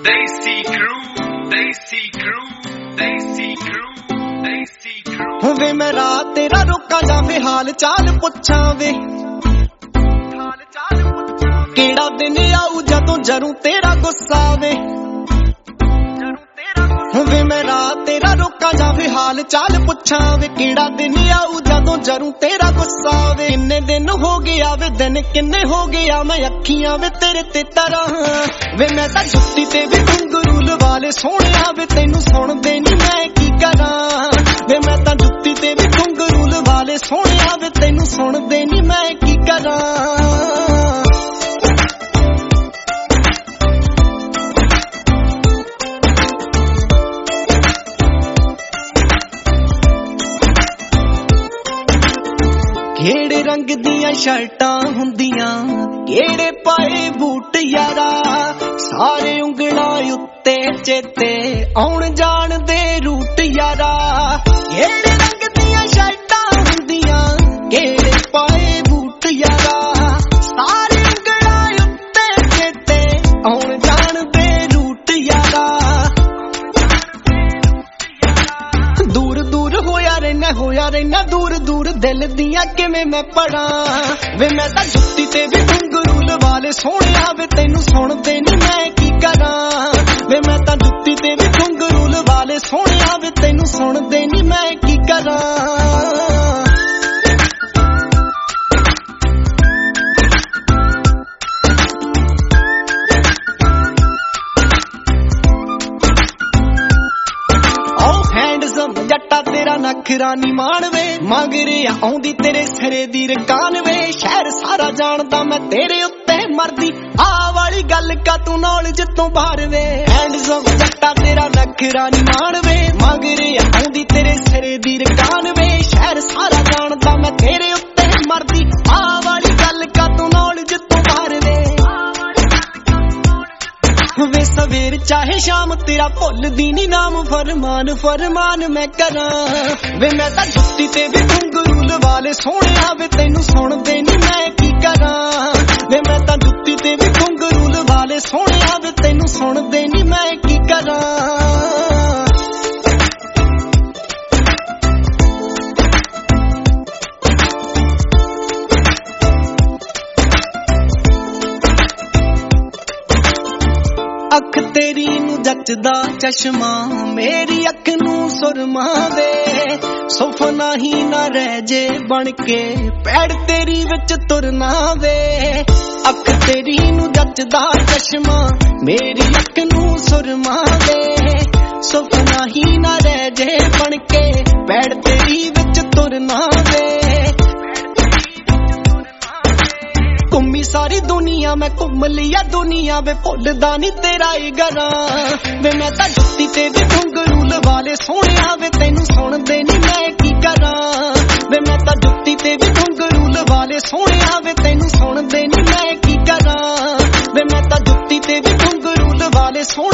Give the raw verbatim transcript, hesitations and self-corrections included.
Desi crew, Desi crew, Desi crew, Desi crew। वे मैं रात तेरा रोका जावे हाल चाल पुछा वे, केड़ा दिन आऊ जदों जरूं तेरा गुस्सा वे। वे मैं रात तेरा रोका जावे हाल चाल पुछा वे, केड़ा दिन आऊ जदों जरूं तेरा गुस्सा वे। किन्ने दिन हो गया वे दिन किन्ने हो गया मैं अखियां वे तेरे ते तरह। वे मैं तां जुत्ती ते भी घुंघरू वाले सोहणिया वे तैनू सुणदे नी मैं की करां। वे मैं तां जुत्ती ते भी घुंघरू वाले सोहणिया वे तैनू सुणदे नी मैं की करां। केड़े रंग दियां शर्टां हुंदियां केड़े पाए बूट यारा, सारे उंगलां उत्ते चेते आउण जाण दे रूट यारा। केड़े रंग दियां शर्टां हुंदियां केड़े पाए बूट यारा, सारे उंगलां उत्ते चेते आउण जाण दे रूट यारा। दूर दूर होया रहना होया रहना दूर दूर दिल दियां किवें मैं पढ़ा। वे मैं तां जुत्ती ते भी घुंघरू वाले सोहणिया वे तैनू सुणदे नी मैं की करां। वे मैं तां जुत्ती ते भी घुंघरू वाले सोहणिया वे तैनू सुणदे नी मैं की करां। जट्टा तेरा नखरा नी माणवे मगरे आउंदी तेरे सिरे दी रकान वे। शहर सारा जानदा मैं तेरे उत्ते मरदी आ वाली गल का तू नॉलेज तो बाहर वे। हैंडसम जट्टा तेरा नखरा नी माणवे मगरे आउंदी तेरे सिरे दी रकान वे। शहर सारा जानदा मैं तेरे उत्ते मरदी आ वाली गल का तू नॉलेज तो बाहर वे। वे सवेर चाहे शाम तेरा भुलदी नी नाम फरमान फरमान मैं करां। वे मैं तां जुत्ती ते भी घुंघरू वाले सोहणिया वे तैनू सुणदे नी मैं की करां। वे मैं तां जुत्ती ते भी घुंघरू वाले सोहणिया वे तैनू सुणदे नी मैं की करां। अख तेरी नू जचदा चश्मा मेरी अख नू सुरमा वे। सुफना ही ना रह जे बन के पैड़ तेरी विच तुरना वे। अख तेरी नू जचदा चश्मा मेरी अख नू सुरमा वे। सुफना ही ना रह जे बन के पैड़ तेरी विच तुरना वे। घुम्मी सारी दुनिया मैं घुम लिया दुनिया वे भुलदा नी तेरा ही गरां। वे मैं तां जुत्ती ते भी घुंघरू वाले सोहणिया वे तैनू सुणदे नी मैं की करां। वे मैं तां जुत्ती ते भी घुंघरू वाले सोहणिया वे तैनू सुणदे नी मैं की करां। वे मैं तां जुत्ती ते भी घुंघरू वाले सोहणिया